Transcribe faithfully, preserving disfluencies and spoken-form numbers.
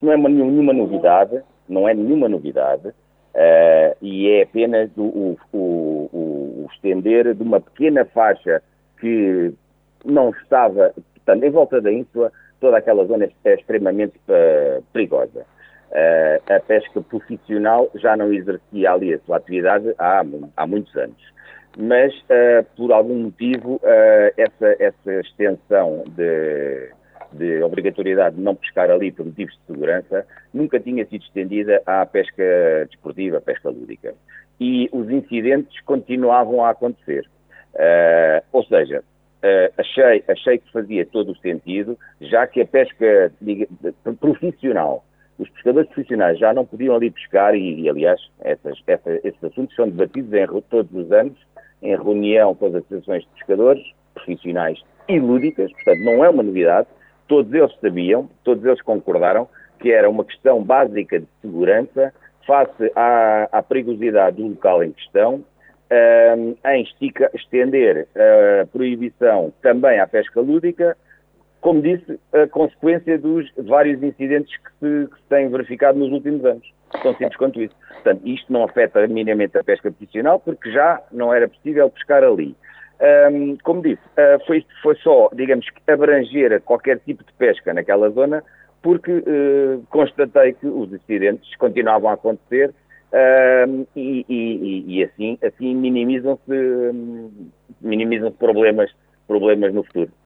não é uma, nenhuma novidade, não é nenhuma novidade, uh, e é apenas o, o, o, o estender de uma pequena faixa que não estava, portanto, em volta da Ínsula, toda aquela zona é extremamente uh, perigosa. Uh, a pesca profissional já não exercia ali a sua atividade há, há muitos anos. Mas, uh, por algum motivo, uh, essa, essa extensão de, de obrigatoriedade de não pescar ali por motivos de segurança nunca tinha sido estendida à pesca desportiva, à pesca lúdica. E os incidentes continuavam a acontecer. Uh, ou seja, uh, achei, achei que fazia todo o sentido, já que a pesca diga, profissional, os pescadores profissionais já não podiam ali pescar, e, e aliás, essas, essa, esses assuntos são debatidos em, todos os anos, em reunião com as associações de pescadores profissionais e lúdicas, portanto não é uma novidade, todos eles sabiam, todos eles concordaram que era uma questão básica de segurança face à, à perigosidade do local em questão, um, em estica, estender a proibição também à pesca lúdica, como disse, a consequência dos vários incidentes que se, que se têm verificado nos últimos anos. Tão simples quanto isso. Portanto, isto não afeta minimamente a pesca profissional, porque já não era possível pescar ali. Um, como disse, uh, foi, foi só, digamos, abranger qualquer tipo de pesca naquela zona, porque uh, constatei que os incidentes continuavam a acontecer uh, e, e, e assim, assim minimizam-se minimizam-se problemas, problemas no futuro.